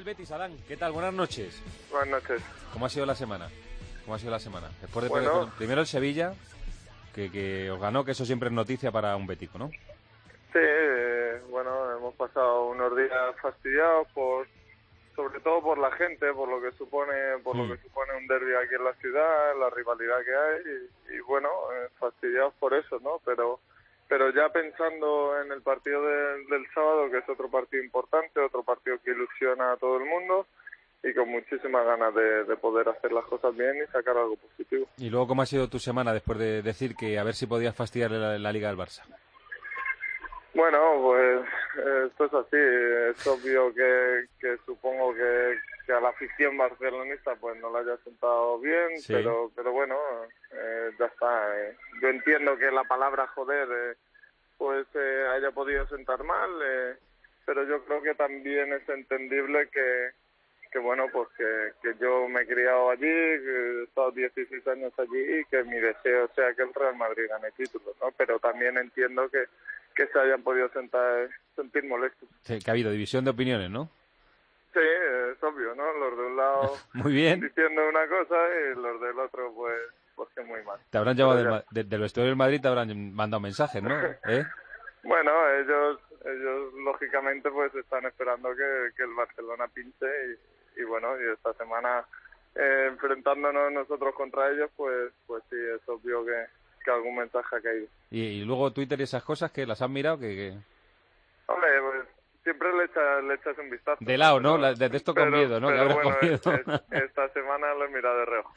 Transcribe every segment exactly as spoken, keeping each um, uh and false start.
del Betis, Adán. ¿Qué tal? Buenas noches. Buenas noches. ¿Cómo ha sido la semana? ¿Cómo ha sido la semana? Después de bueno, perder, primero el Sevilla, que, que os ganó, que eso siempre es noticia para un bético, ¿no? Sí, eh, bueno, hemos pasado unos días fastidiados por, sobre todo por la gente, por lo que supone, por mm. lo que supone un derbi aquí en la ciudad, la rivalidad que hay y, y bueno, eh, fastidiados por eso, ¿no? Pero pero ya pensando en el partido de, del sábado, que es otro partido importante, otro partido que ilusiona a todo el mundo y con muchísimas ganas de, de poder hacer las cosas bien y sacar algo positivo. Y luego, ¿cómo ha sido tu semana después de decir que a ver si podías fastidiarle la, la Liga del Barça? Bueno, pues eh, esto es así. Es obvio que, que supongo que, que a la afición barcelonista pues no la haya sentado bien, sí. pero pero bueno, eh, ya está. Eh. Yo entiendo que la palabra joder eh, pues eh, haya podido sentar mal, eh, pero yo creo que también es entendible que, que bueno, pues que, que yo me he criado allí, que he estado dieciséis años allí y que mi deseo sea que el Real Madrid gane títulos, ¿no? Pero también entiendo que que se hayan podido sentar, sentir molestos. Sí, que ha habido división de opiniones, ¿no? Sí, es obvio, ¿no? Los de un lado muy bien. diciendo una cosa y los del otro, pues, pues que muy mal. Te habrán llamado del, de, del vestuario del Madrid, te habrán mandado mensajes, ¿no? ¿Eh? Bueno, ellos, ellos lógicamente pues están esperando que, que el Barcelona pinche y, y bueno, y esta semana eh, enfrentándonos nosotros contra ellos, pues, pues sí, es obvio que que algún mensaje ha caído. ¿Y, y luego Twitter y esas cosas que las has mirado? que, que... Hombre, pues siempre le echas, le echas un vistazo. De lado, ¿no? Pero, de, de esto con pero, miedo, ¿no? Pero que bueno, con miedo. Es, esta semana lo he mirado de reojo.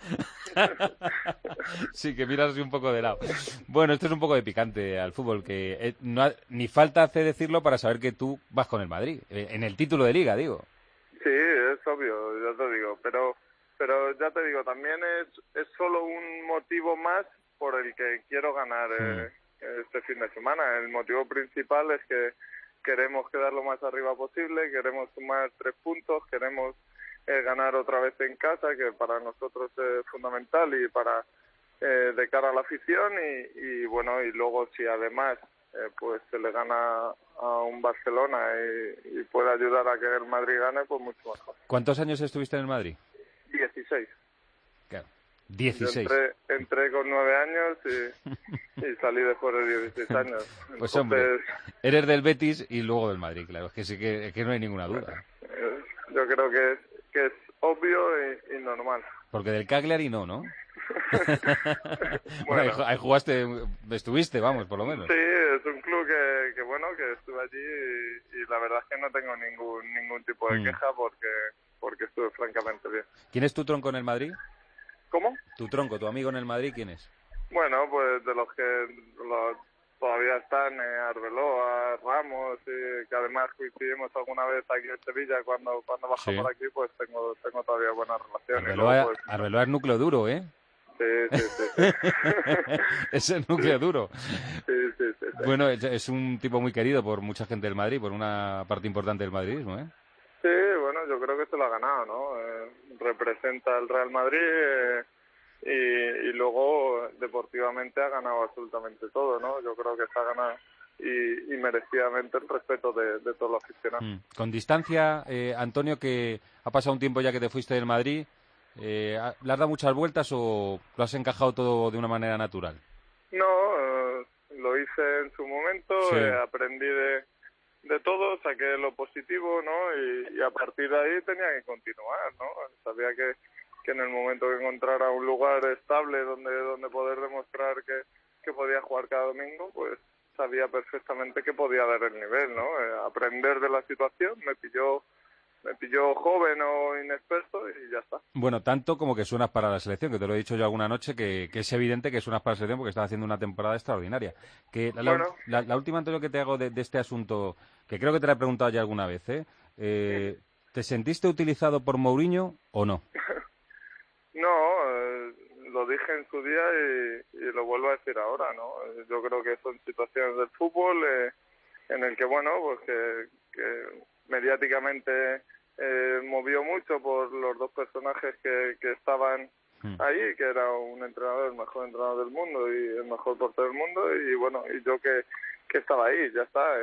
Sí, que miras así un poco de lado. Bueno, esto es un poco de picante al fútbol, que eh, no ha, ni falta hace decirlo para saber que tú vas con el Madrid, eh, en el título de Liga, digo. Sí, es obvio, ya te digo, pero pero ya te digo, también es, es solo un motivo más por el que quiero ganar eh, mm. este fin de semana. El motivo principal es que queremos quedar lo más arriba posible, queremos sumar tres puntos, queremos eh, ganar otra vez en casa, que para nosotros es fundamental y para eh, de cara a la afición y, y bueno, y luego si además eh, pues se le gana a un Barcelona y, y puede ayudar a que el Madrid gane, pues mucho mejor. ¿Cuántos años estuviste en el Madrid? dieciséis. Claro. dieciséis. Entré, entré con nueve años y, y salí después de dieciséis años. Pues Entonces, hombre, eres del Betis y luego del Madrid, claro. Es que sí que, es que no hay ninguna duda. Eh, yo creo que es, que es obvio y, y normal. Porque del Cagliari no, ¿no? Bueno, ahí, ahí jugaste, estuviste, vamos, por lo menos. Sí, es un club que, que bueno, que estuve allí y, y la verdad es que no tengo ningún ningún tipo de mm. queja porque porque estuve francamente bien. ¿Quién es tu tronco en el Madrid? ¿Cómo? Tu tronco, tu amigo en el Madrid, ¿quién es? Bueno, pues de los que los, todavía están, eh, Arbeloa, Ramos, y que además coincidimos alguna vez aquí en Sevilla cuando cuando bajó sí. por aquí, pues tengo tengo todavía buenas relaciones. Arbeloa, luego, pues, Arbeloa es núcleo duro, ¿eh? Sí, sí, sí. sí. Es el núcleo duro. Sí, sí, sí, sí. Bueno, es, es un tipo muy querido por mucha gente del Madrid, por una parte importante del madridismo, ¿eh? Sí, bueno, yo creo que se lo ha ganado, ¿no? Eh, representa al Real Madrid eh, y, y luego deportivamente ha ganado absolutamente todo, ¿no? Yo creo que se ha ganado y, y merecidamente el respeto de, de todos los aficionados. Mm. Con distancia, eh, Antonio, que ha pasado un tiempo ya que te fuiste del Madrid, eh, ¿le has dado muchas vueltas o lo has encajado todo de una manera natural? No, eh, lo hice en su momento, sí. eh, aprendí de... de todo, saqué lo positivo, ¿no? Y, y a partir de ahí tenía que continuar, ¿no? Sabía que, que en el momento que encontrara un lugar estable donde donde poder demostrar que, que podía jugar cada domingo, pues sabía perfectamente que podía dar el nivel, ¿no? Eh, aprender de la situación, me pilló me pilló joven o inexperto y ya está. Bueno, tanto como que suenas para la selección, que te lo he dicho yo alguna noche, que, que es evidente que suenas para la selección porque estás haciendo una temporada extraordinaria. Que la, bueno. la, la última, Antonio, que te hago de, de este asunto, que creo que te la he preguntado ya alguna vez, ¿eh? eh ¿Te sentiste utilizado por Mourinho o no? No, eh, lo dije en su día y, y lo vuelvo a decir ahora, ¿no? Yo creo que son situaciones del fútbol eh, en el que, bueno, pues que, que mediáticamente eh, movió mucho por los dos personajes que, que estaban mm. ahí, que era un entrenador, el mejor entrenador del mundo y el mejor portero del mundo, y bueno, y yo que, que estaba ahí, ya está. Eh,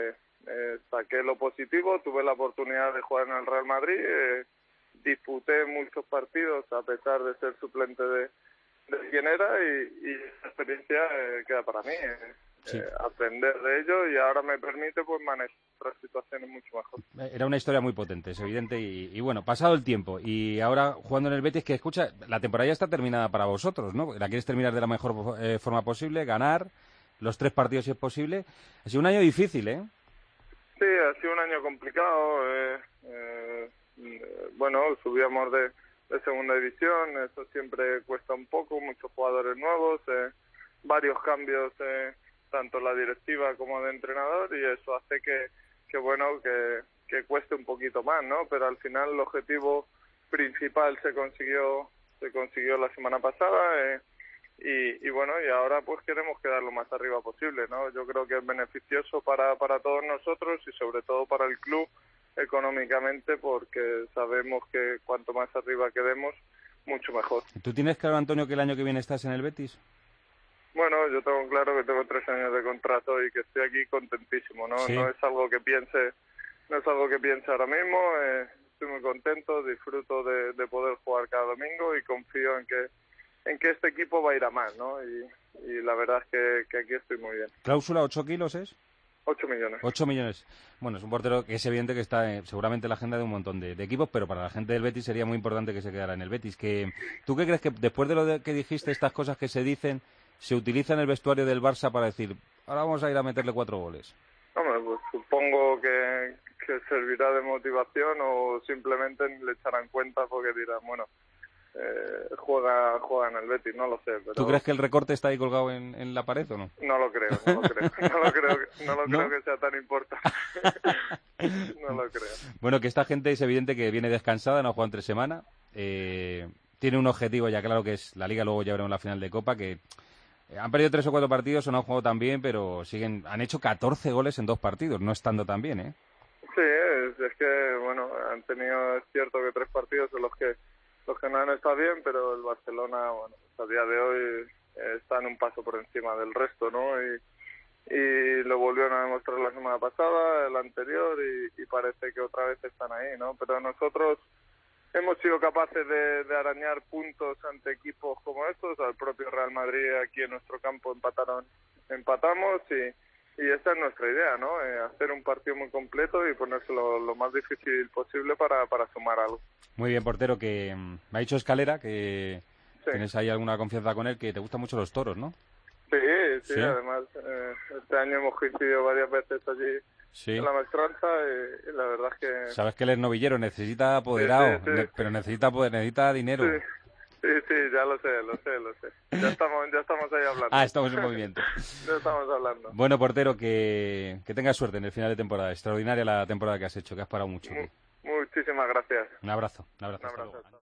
eh, saqué lo positivo, tuve la oportunidad de jugar en el Real Madrid, eh, disputé muchos partidos a pesar de ser suplente de, de quien era y, y esa experiencia eh, queda para mí. Eh. Sí. Eh, aprender de ello y ahora me permite pues manejar otras situaciones mucho mejor. Era una historia muy potente, es evidente, y, y bueno, pasado el tiempo y ahora jugando en el Betis, que escucha, la temporada ya está terminada para vosotros, ¿no? La quieres terminar de la mejor eh, forma posible, ganar los tres partidos si es posible. Ha sido un año difícil, ¿eh? Sí, ha sido un año complicado. Eh, eh, bueno, subíamos de, de segunda división, eso siempre cuesta un poco, muchos jugadores nuevos, eh, varios cambios eh, tanto la directiva como de entrenador y eso hace que, que bueno, que, que cueste un poquito más, ¿no? Pero al final el objetivo principal se consiguió se consiguió la semana pasada eh, y, y bueno, y ahora pues queremos quedar lo más arriba posible, ¿no? Yo creo que es beneficioso para, para todos nosotros y sobre todo para el club económicamente porque sabemos que cuanto más arriba quedemos, mucho mejor. ¿Tú tienes claro, Antonio, que el año que viene estás en el Betis? Bueno, yo tengo claro que tengo tres años de contrato y que estoy aquí contentísimo, ¿no? ¿Sí? No es algo que piense, no es algo que piense ahora mismo. Eh, estoy muy contento, disfruto de, de poder jugar cada domingo y confío en que, en que este equipo va a ir a más, ¿no? Y, y la verdad es que, que aquí estoy muy bien. ¿Cláusula ocho kilos es? Ocho millones. Ocho millones. Bueno, es un portero que es evidente que está eh, seguramente en la agenda de un montón de, de equipos, pero para la gente del Betis sería muy importante que se quedara en el Betis. Que, ¿tú qué crees que después de lo de que dijiste, estas cosas que se dicen, se utiliza en el vestuario del Barça para decir, ahora vamos a ir a meterle cuatro goles? Hombre, pues supongo que, que servirá de motivación o simplemente le echarán cuenta porque dirán, bueno, eh, juega juega en el Betis, no lo sé. Pero... ¿Tú crees que el recorte está ahí colgado en, en la pared o no? No lo creo, no lo creo. No lo creo, no lo ¿No? creo que sea tan importante. No lo creo. Bueno, que esta gente es evidente que viene descansada, no ha jugado entre semana. Eh, tiene un objetivo ya claro que es la Liga, luego ya veremos la final de Copa, que han perdido tres o cuatro partidos o no han jugado tan bien, pero siguen han hecho catorce goles en dos partidos, no estando tan bien, ¿eh? Sí, es, es que, bueno, han tenido, es cierto que tres partidos en los que los que no han estado bien, pero el Barcelona, bueno, a día de hoy eh, está en un paso por encima del resto, ¿no? Y, y lo volvieron a demostrar la semana pasada, el anterior, y, y parece que otra vez están ahí, ¿no? Pero nosotros hemos sido capaces de, de arañar puntos ante equipos como estos. Al propio Real Madrid aquí en nuestro campo empataron, empatamos y, y esta es nuestra idea, ¿no? Eh, hacer un partido muy completo y ponérselo lo más difícil posible para, para sumar algo. Muy bien, portero, que mm, me ha dicho Escalera que sí. Tienes ahí alguna confianza con él, que te gustan mucho los toros, ¿no? Sí, sí, ¿Sí? además eh, este año hemos coincidido varias veces allí. Sí. En la maestranza y, y la verdad es que... Sabes que él es novillero, necesita apoderado, sí, sí, sí. Ne pero necesita poder, necesita dinero. Sí. sí, sí, ya lo sé, lo sé, lo sé. Ya estamos, ya estamos ahí hablando. Ah, estamos en movimiento. Ya estamos hablando. Bueno, portero, que, que tengas suerte en el final de temporada. Extraordinaria la temporada que has hecho, que has parado mucho. Mu muchísimas gracias. Un abrazo, un abrazo. Un abrazo.